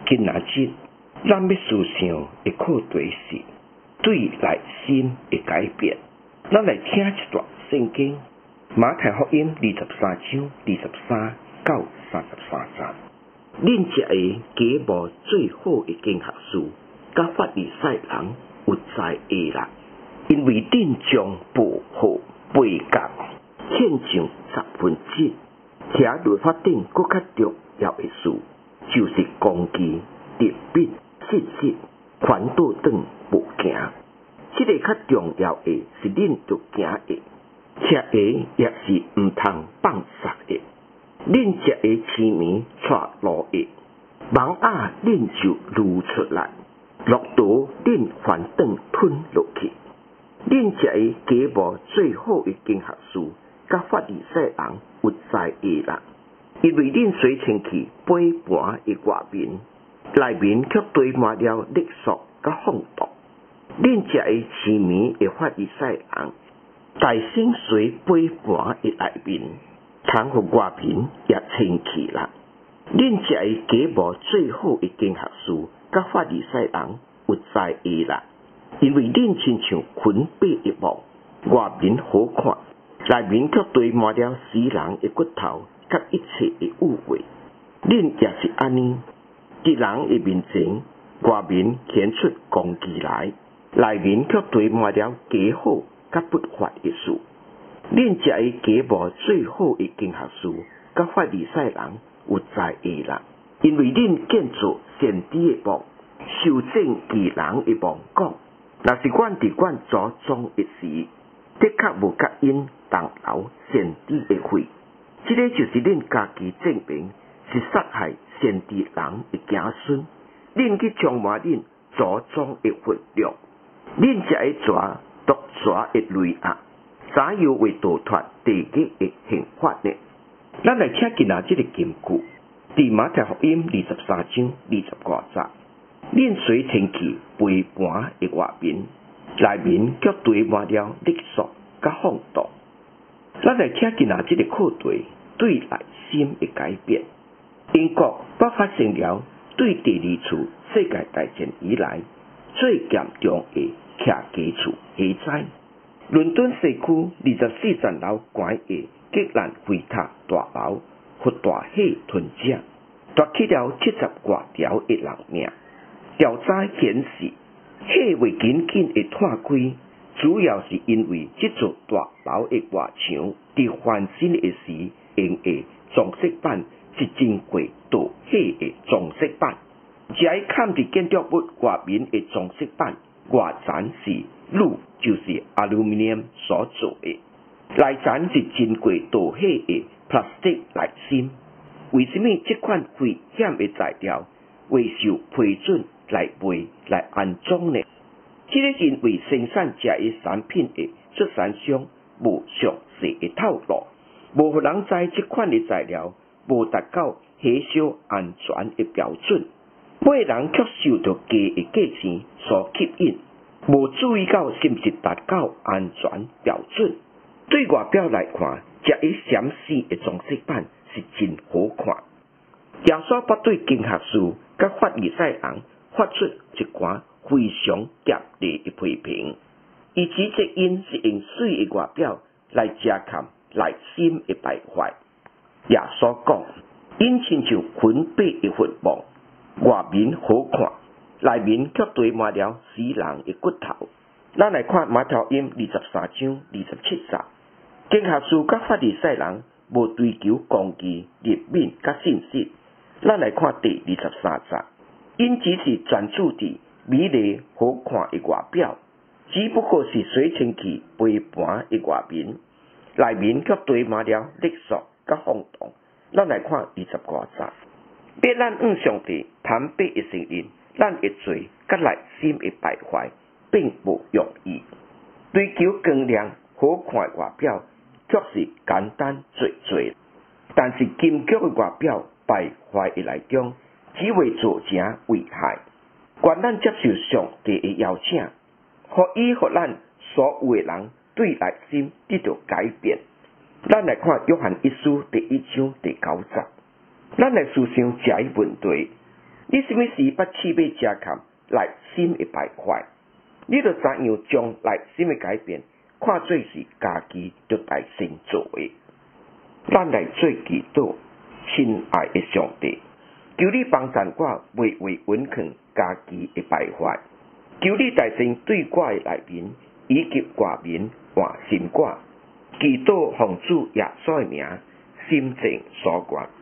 今仔日，咱要思想的课题是对内心的改变。咱来听一段圣经，马太福音23章23到33节。恁这个假冒最好的经学士，甲法利赛人有才会啦，因为恁将薄荷、杯甲献上7%，遐律法顶搁较重要的事，就是攻击、特别、信息、传道等无行。这个较重要的是恁着行的，车鞋也是毋通放撒的。恁这个痴迷带路的，网仔恁就撸出来，骆驼恁反转吞落去。恁这个假冒最好的经学士，甲法利赛人有才会啦，因为恁随前去杯盘的外面，内面却堆满了勒索甲放毒。恁这个痴迷的法利赛人，大身随杯盘的内面，通互外面也清气啦。恁这个假冒最好的经学士，甲法利赛人有才会啦，因为恁亲像捆绑一网，外面好看，内面却堆满了死人的骨头，甲一切的污秽。恁也是安尼，伫人的面前，外面显出攻击来，内面却堆满了假好甲不法的事。恁这个假冒最好的经学士，甲法利赛人有才会啦，因为恁建造先知的网，修正异人的网讲，若是阮伫阮祖宗的时，的确无甲因同流先知的血，这个就是恁家己证明是杀害先知人的子孙，恁去充满恁祖宗的血量，恁这个蛇毒蛇的雷压，怎样会逃脱地狱的刑罚呢？咱来听今仔日的金句，伫马太福音23章25节。恁随天去杯盘的外面，内面却堆满了勒索甲放毒。咱来听今仔日的课题，对内心的改变。英国爆发生了对第2次世界大战以来最严重的客家厝火灾。伦敦西区24层楼高的吉兰灰塔大楼，被大火吞噬，夺去了70多条的人命。调查显示，火未紧紧的炭开，主要是因为这座大楼的外墙伫翻新的时用的装饰板是经过导火的装饰板，这个嵌伫建筑物外面的装饰板外层是铝，就是 aluminium 所做的，内层是经过导火的 plastic 内芯。为什么这款危险的材料未受批准来卖来安装呢？这个因为生产这个产品的出产商无详细的透露，无互人知这款的材料无达到火烧安全的标准，买人却受到低的价钱所吸引，无注意到是毋是达到安全标准。对外表来看，这个闪死的装饰板是真好看。耶稣把对经学士甲法利赛人发出一寡非常激烈的批评，伊指责因是用水的外表来遮盖内心的败坏。耶稣讲，因亲像捆绑的粉网，外面好看，内面却堆满了死人的骨头。咱来看马太福音23章27节，经学士甲法利赛人无追求公义、怜悯甲信息。咱来看第23节，因只是专注伫美丽好看的外表，只不过是水清气杯盘的外面，内面却堆满了勒索甲放荡。咱来看25节，要咱向上帝坦白的承认，咱的罪甲内心的败坏，并不容易。追求光亮好看的外表，却是简单做，但是金曲的外表败坏的内中，只会造成危害。愿咱接受上帝的邀请，互咱所有的人对内心得到改变。咱来看约翰一书第1章第9节，咱来思想这一问题： 你什么时捌试要食咸，内心会败坏？你就怎样将内心的改变看做是家己着大先做的？咱来做祈祷，亲爱的上帝，求你帮助我袂为稳劝家己的败坏，求你大神对我的内面以及外面换心我，祈祷奉主耶稣的名，心静所愿。